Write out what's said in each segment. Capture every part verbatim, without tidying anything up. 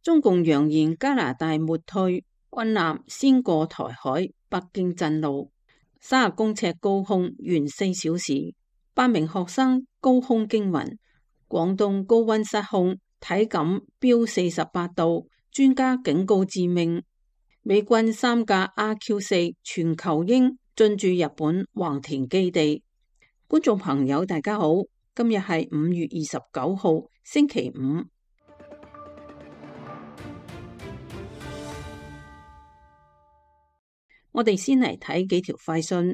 中共揚言加拿大沒退，軍艦先過台海，北京震怒。三十公尺高空懸四小時，八名學生高空驚暈。廣東高溫失控，體感飆四十八度，專家警告致命。美軍三架 R Q 四全球鷹進駐日本橫田基地。觀眾朋友大家好，今日係五月二十九號星期五。我哋先嚟睇幾條快訊。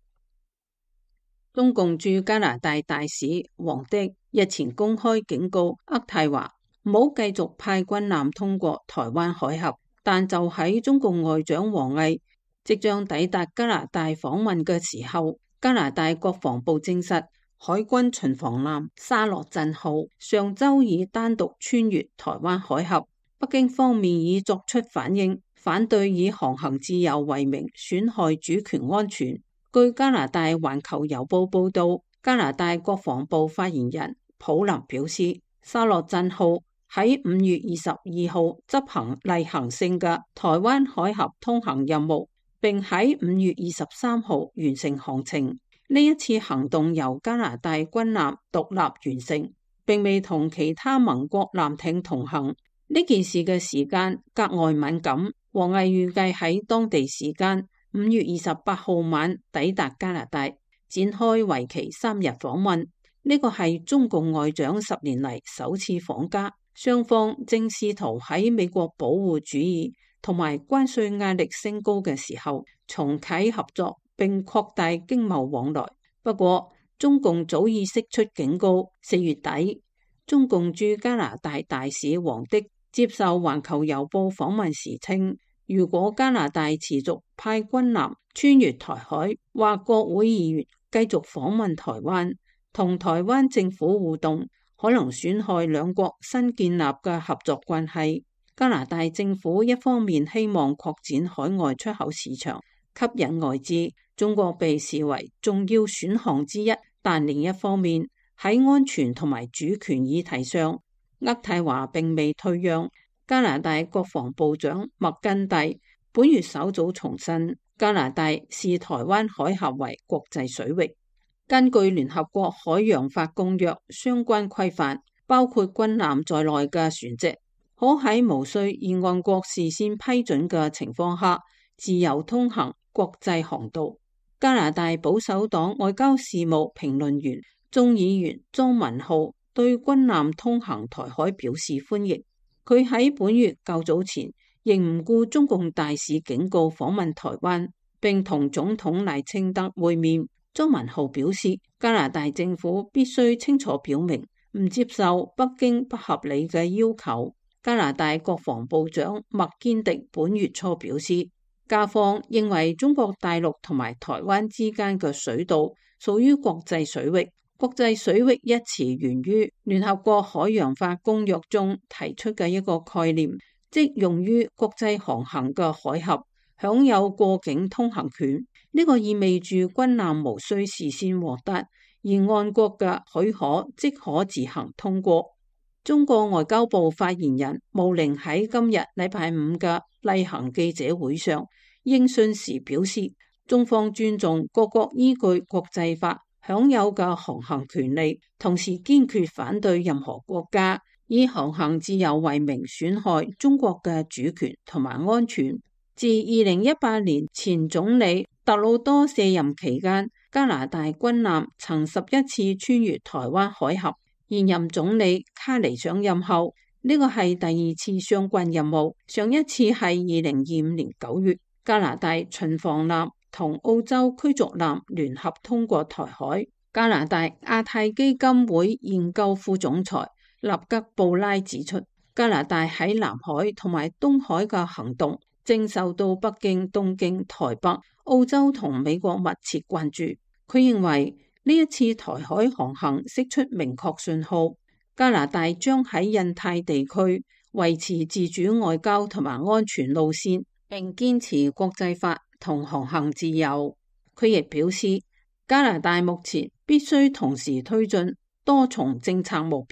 中共駐加拿大大使王迪日前公開警告渥太華唔好繼續派軍艦通過台灣海峽，但就喺中共外長王毅即將抵達加拿大訪問嘅時候，加拿大國防部證實海軍巡防艦沙洛鎮號上周已單獨穿越台灣海峽，北京方面已作出反應，反對以航行自由為名損害主權安全。據加拿大環球郵報報道，加拿大國防部發言人普林表示，沙洛鎮號喺五月二十二號執行例行性嘅台灣海峽通行任務，並喺五月二十三號完成航程。呢一次行動由加拿大軍艦獨立完成，並未同其他盟國艦艇同行。呢件事嘅時間格外敏感，王毅預計喺當地時間五月二十八號晚抵達加拿大，展開為期三日訪問。呢個係中共外長十年嚟首次訪加，雙方正試圖喺美國保護主義同埋關稅壓力升高嘅時候重啟合作，並擴大經貿往來。不過，中共早已釋出警告。四月底，中共駐加拿大大使王迪接受環球郵報訪問時稱，如果加拿大持續派軍艦穿越台海，或國會議員繼續訪問台灣，同台灣政府互動，可能損害兩國新建立嘅合作關係。加拿大政府一方面希望擴展海外出口市場，吸引外資，中國被視為重要選項之一，但另一方面喺安全同埋主權議題上，渥太華並未退讓。加拿大國防部長麥根蒂本月稍早重申，加拿大視台灣海峽為國際水域。根據聯合國海洋法公約相關規範，包括軍艦在內嘅船隻，可喺無需議案國事先批准嘅情況下，自由通行國際航道。加拿大保守黨外交事務評論員眾議員莊文浩對軍艦通行台海表示歡迎。佢喺本月較早前仍唔顧中共大使警告訪問台灣，並同總統賴清德會面。莊文浩表示，加拿大政府必須清楚表明唔接受北京不合理嘅要求。加拿大國防部長麥堅迪本月初表示，加方認為中國大陸同埋台灣之間嘅水道屬於國際水域。國際水域一詞源於聯合國海洋法公約中提出嘅一個概念，即用於國際航行嘅海峽享有過境通行權。呢個意味住軍艦無需事先獲得，而岸國嘅許可即可自行通過。中國外交部發言人毛寧喺今日禮拜五嘅例行記者會上應訊時表示，中方尊重各國依據國際法享有嘅航行權利，同時堅決反對任何國家以航行自由為名損害中國嘅主權同埋安全。自二零一八年前總理特魯多卸任期間，加拿大軍艦曾十一次穿越台灣海峽。現任總理卡尼上任後，呢個係第二次相關任務。上一次係二零二五年九月，加拿大巡防艦同澳洲驅逐艦聯合通過台海。加拿大亞太基金會研究副總裁納吉布拉指出，加拿大喺南海同埋東海嘅行動正受到北京、東京、台北、澳洲同美國密切關注。佢認為呢一次台海航行釋出明確信號，加拿大將喺印太地區維持自主外交同埋安全路線，並堅持國際法同航行自由。佢亦表示，加拿大目前必須同時推進多重政策目標，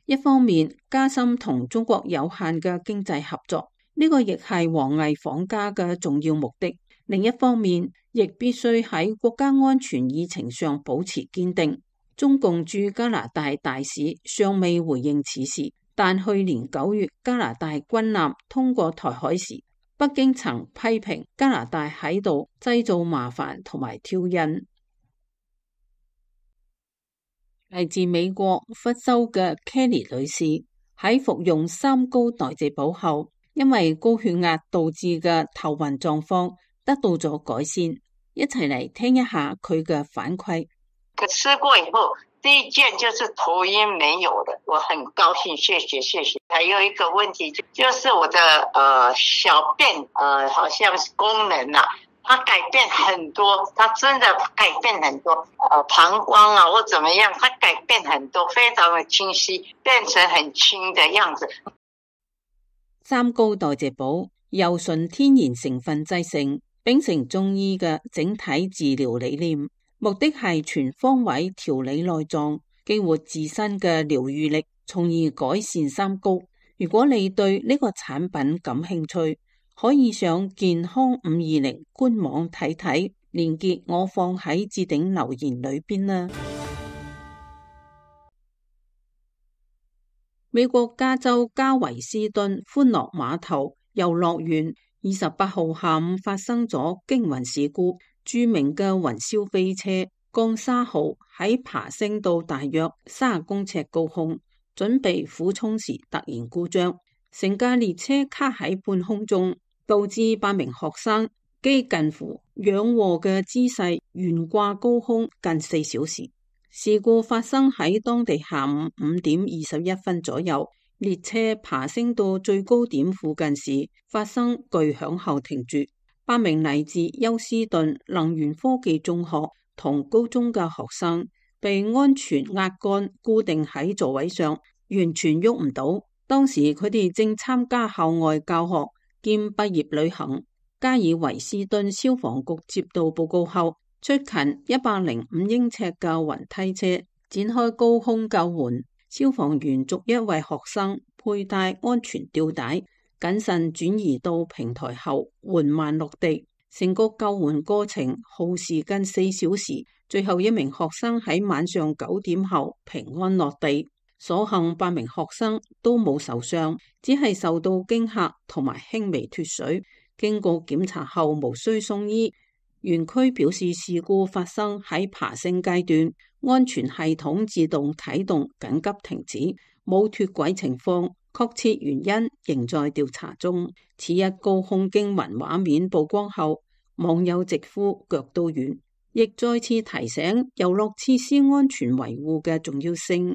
一方面加深同中國有限嘅經濟合作，呢個亦係王毅訪加嘅重要目的。另一方面，亦必須喺國家安全議程上保持堅定。中共駐加拿大大使尚未回應此事，但去年九月加拿大軍艦通過台海時，北京曾批評加拿大喺度製造麻煩同埋挑釁。嚟自美國佛州嘅 Kelly 女士喺服用三高代謝補後，因為高血壓導致嘅頭暈狀況得到咗改善。一齊嚟聽一下佢嘅反饋。 吃過以後，第一件就是頭暈沒有了，我很高興，謝謝謝謝。還有一個問題就就是我的呃小便呃好像是功能啊，它改變很多，它真的改變很多，呃膀胱啊或怎麼樣，它改變很多，非常的清晰，變成很輕的樣子。 三高代謝補由純天然成分製成，秉承中醫嘅整體治療理念。目的係全方位調理內臟，激活自身嘅療癒力，從而改善三高。如果你對呢個產品感興趣，可以上健康五二零官網睇睇，連結我放喺置頂留言裏邊啦。美國加州加維斯頓歡樂碼頭遊樂園二十八號下午發生咗驚魂事故。著名嘅雲霄飛車降沙號喺爬升到大約三十公尺高空，準備俯衝時突然故障，成架列車卡喺半空中，導致八名學生幾近乎仰臥嘅姿勢懸掛高空近四小時。事故發生喺當地下午五點二十一分左右，列車爬升到最高點附近時發生巨響後停住。八名嚟自休斯頓能源科技中學同高中嘅學生被安全壓桿固定喺座位上，完全喐唔到。當時佢哋正參加校外教學兼畢業旅行。加爾維斯頓消防局接到報告後，出勤一百零五英尺嘅雲梯車展開高空救援，消防員逐一為學生佩戴安全吊帶，謹慎轉移到平台後緩慢落地，成個救援過程耗時近四小時。最後一名學生喺晚上九點後平安落地，所幸八名學生都冇受傷，只係受到驚嚇同埋輕微脫水。經過檢查後無需送醫。園區表示事故發生喺爬升階段，安全系統自動啟動緊急停止，冇脫軌情況。確切原因仍在調查中。此一高空驚魂畫面曝光後，網友直呼腳都軟，亦再次提醒遊樂設施安全維護嘅重要性。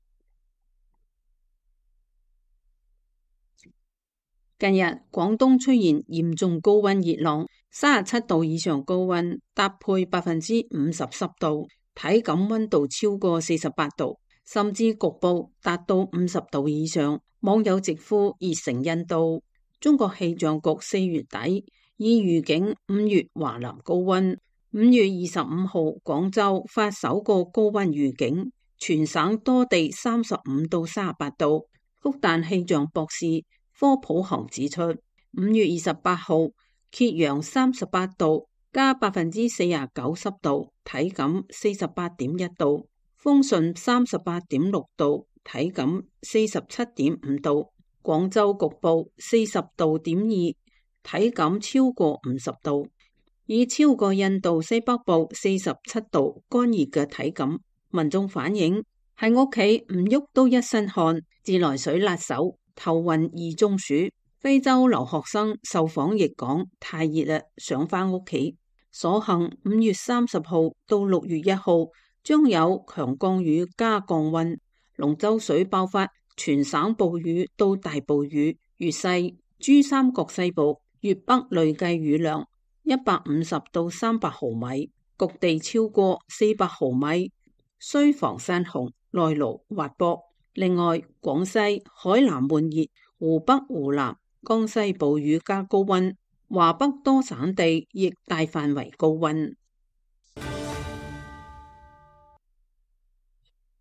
近日廣東出現嚴重高溫熱浪，三十七度以上高溫搭配百分之五十濕度，體感溫度超過四十八度，甚至局部達到五十度以上。網友直呼熱成印度。中國氣象局四月底已預警五月華南高溫，五月二十五號廣州發首個高溫預警，全省多地三十五到三十八度。復旦氣象博士科普航指出，五月二十八號揭陽三十八度加百分之四十九濕度，體感四十八點一度；豐順三十八點六度，體感四十七點五度；廣州局部四十度點二，體感超過五十度，已超過印度西北部四十七度乾熱嘅體感。民眾反映喺屋企唔喐都一身汗，自來水辣手，頭暈易中暑。非洲留學生受訪亦講太熱啦，想返屋企。所幸五月三十號到六月一號將有強降雨加降溫，龍舟水爆發，全省暴雨到大暴雨。粵西、珠三角西部、粵北累計雨量一百五十到三百毫米，局地超過四百毫米，需防山洪、內澇、滑坡。另外，廣西、海南悶熱，湖北、湖南、江西暴雨加高溫，華北多省地亦大範圍高溫。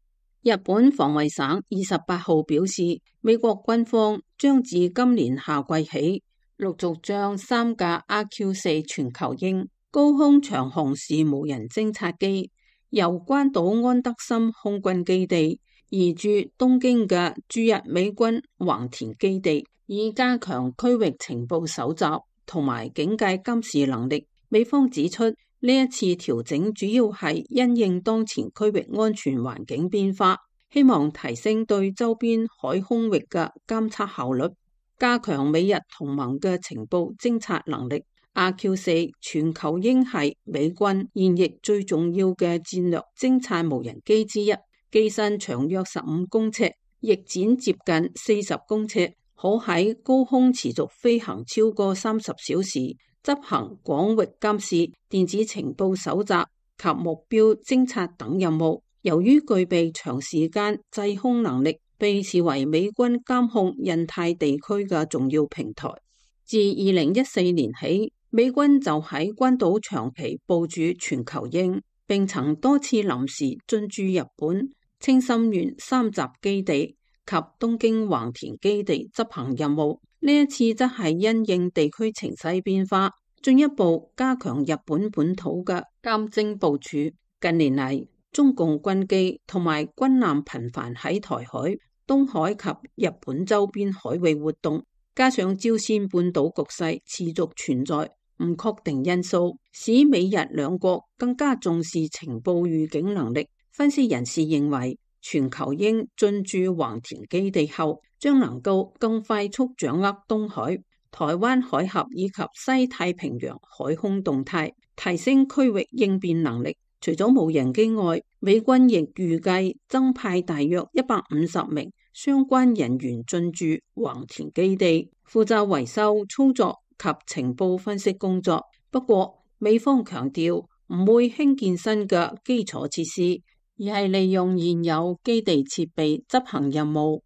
日本防衛省二十八號表示，美國軍方將自今年夏季起陸續將三架 R Q 四全球鷹高空長航時無人偵察機由關島安德森空軍基地移駐東京嘅駐日美軍橫田基地，以加強區域情報搜集同埋警戒監視能力。美方指出，呢一次調整主要係因應當前區域安全環境變化，希望提升對周邊海空域嘅監測效率，加強美日同盟嘅情報偵察能力。R Q 四全球鷹係美軍現役最重要嘅戰略偵察無人機之一，機身長約十五公尺，翼展接近四十公尺，可喺高空持續飛行超過三十小時，執行廣域監視、電子情報搜集及目標偵察等任務。由於具備長時間制空能力，被視為美軍監控印太地區嘅重要平台。自二零一四年起，美軍就喺關島長期部署全球鷹，並曾多次臨時進駐日本青森縣三集基地及東京橫田基地執行任務。呢一次則係因應地區情勢變化，進一步加強日本本土嘅監偵部署。近年嚟，中共軍機同埋軍艦頻繁喺台海、東海及日本周邊海域活動，加上朝鮮半島局勢持續存在唔確定因素，使美日兩國更加重視情報預警能力。分析人士認為，全球鷹進駐橫田基地後，將能夠更快速掌握東海、台灣海峽以及西太平洋海空動態，提升區域應變能力。除咗無人機外，美軍亦預計增派大約一百五十名相關人員進駐橫田基地，負責維修、操作及情報分析工作。不過，美方強調唔會興建新嘅基礎設施，而係利用現有基地設備執行任務。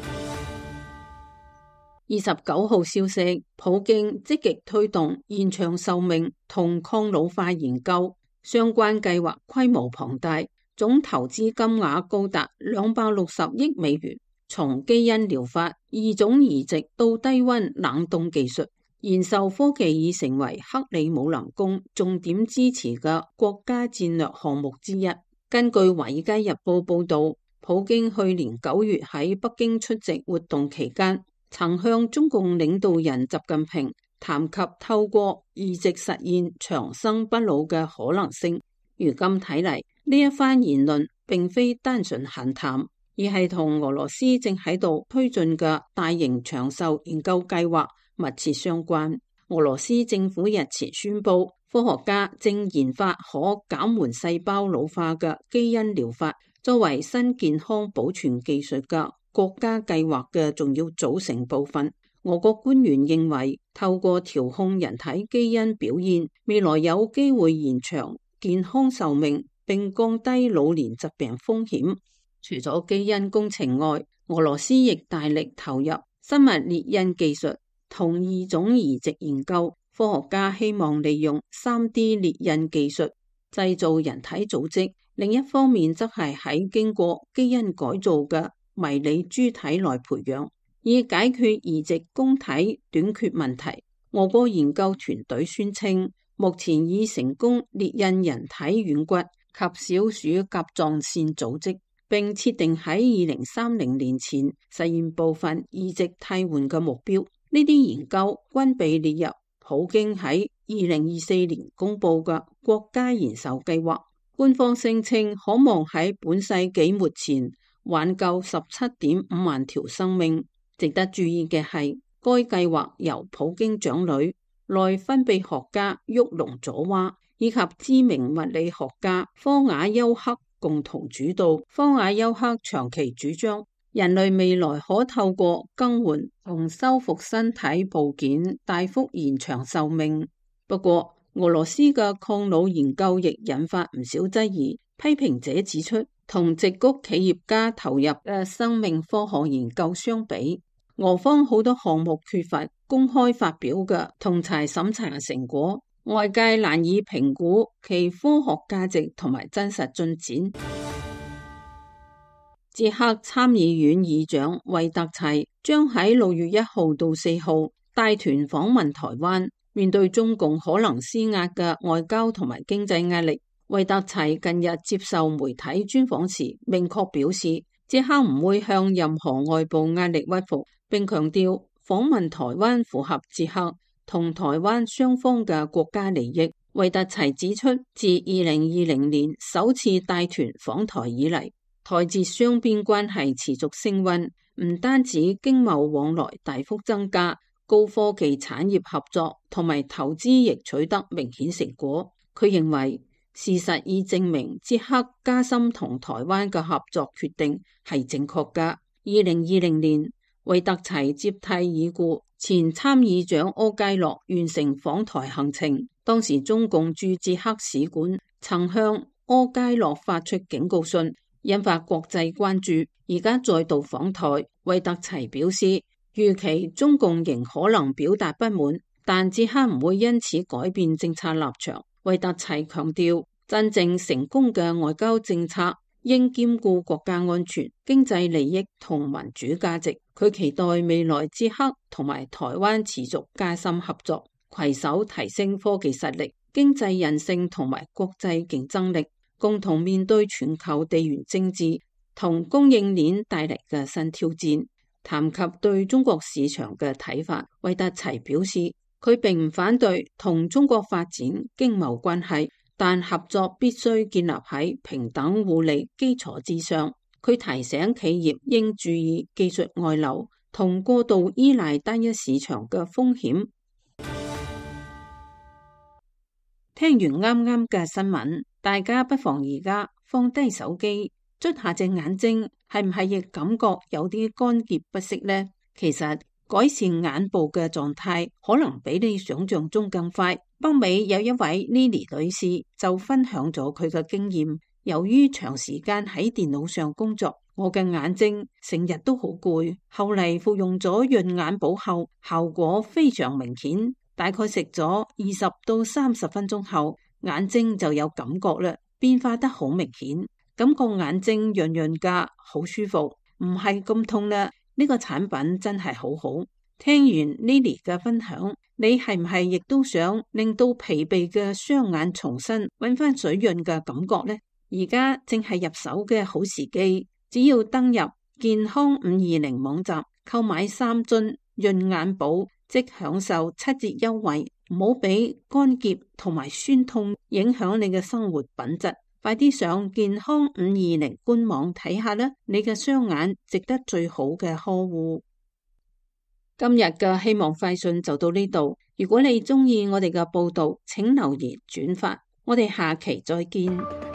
二十九號消息，普京積極推動延長壽命同抗老化研究，相關計劃規模龐大，總投資金額高達兩百六十億美元。從基因療法、異種移植到低溫冷凍技術，延壽科技已成為克里姆林宮重點支持嘅國家戰略項目之一。根據《華爾街日報》報道，普京去年九月喺北京出席活動期間，曾向中共領導人習近平談及透過移植實現長生不老嘅可能性。如今睇嚟，呢一番言論並非單純閒談，而係同俄羅斯正喺度推進嘅大型長壽研究計劃密切相關。俄羅斯政府日前宣布，科學家正研發可減緩細胞老化嘅基因療法，作為新健康保存技術嘅國家計劃嘅重要組成部分。俄國官員認為，透過調控人體基因表現，未來有機會延長健康壽命，並降低老年疾病風險。除咗基因工程外，俄羅斯亦大力投入生物列印技術同異種移植研究。科學家希望利用 三 D 列印技術製造人體組織，另一方面則係喺經過基因改造嘅迷你豬體內培養，以解決移植供體短缺問題。俄國研究團隊宣稱，目前已成功列印人體軟骨及小鼠甲狀腺組織，並設定喺二零三零年前實現部分移植替換嘅目標。呢啲研究均被列入普京喺二零二四年公布嘅國家延壽計劃。官方聲稱可望喺本世紀末前挽救十七點五萬條生命。值得注意嘅係，該計劃由普京長女、內分泌學家沃龍佐娃以及知名物理學家科瓦丘克共同主導。科瓦丘克長期主張，人類未來可透過更換同修復身體部件大幅延長壽命。不過，俄羅斯嘅抗老研究亦引發唔少質疑。批評者指出，同矽谷企業家投入嘅生命科學研究相比，俄方好多項目缺乏公開發表嘅同儕審查成果，外界難以評估其科學價值同埋真實進展。 捷克參議院議長維特齊將喺六月一號到四號帶團訪問台灣。面對中共可能施壓嘅外交同埋經濟壓力，維特齊近日接受媒體專訪時明確表示，捷克唔會向任何外部壓力屈服，並強調訪問台灣符合捷克同台灣雙方嘅國家利益。維特齊指出，自二零二零年首次帶團訪台以嚟，台捷雙邊關係持續升溫，唔單止經貿往來大幅增加，高科技產業合作同埋投資亦取得明顯成果。佢認為事實已證明捷克加深同台灣嘅合作決定係正確㗎。二零二零年，維特齊接替已故前參議長柯佳洛完成訪台行程，當時中共駐捷克使館曾向柯佳洛發出警告信，引發國際關注。而家再度訪台，維特齊表示，預期中共仍可能表達不滿，但捷克唔會因此改變政策立場。維特齊強調，真正成功嘅外交政策應兼顧國家安全、經濟利益同民主價值。佢期待未來捷克同埋台灣持續加深合作，攜手提升科技實力、經濟韌性同埋國際競爭力，共同面對全球地緣政治同供應鏈帶嚟嘅新挑戰。談及對中國市場嘅睇法，維特齊表示，佢並唔反對同中國發展經貿關係，但合作必須建立喺平等互利基礎之上。佢提醒企業應注意技術外流同過度依賴單一市場嘅風險。聽完啱啱嘅新聞，大家不妨而家放低手機，捽下隻眼睛，係唔係亦感覺有啲乾澀不適呢？其實改善眼部嘅狀態可能比你想象中更快。北美有一位 Lily 女士就分享咗佢嘅經驗，由於長時間喺電腦上工作，我嘅眼睛成日都好攰，後嚟服用咗潤眼寶後，效果非常明顯，大概食咗二十到三十分鐘後，眼睛就有感覺啦，變化得好明顯，感覺眼睛潤潤噶，好舒服，唔係咁痛啦。呢個產品真係好好。聽完 Lily 嘅分享，你係唔係亦都想令到疲憊嘅雙眼重新揾翻水潤嘅感覺呢？而家正係入手嘅好時機，只要登入健康五二零網站購買三樽潤眼寶，即享受七折優惠。唔好俾乾澀同埋酸痛影響你嘅生活品質。快啲上健康五二零官網睇下啦，你嘅雙眼值得最好嘅呵護。今日嘅希望快訊就到呢度。如果你中意我哋嘅報道，請留言轉發。我哋下期再見。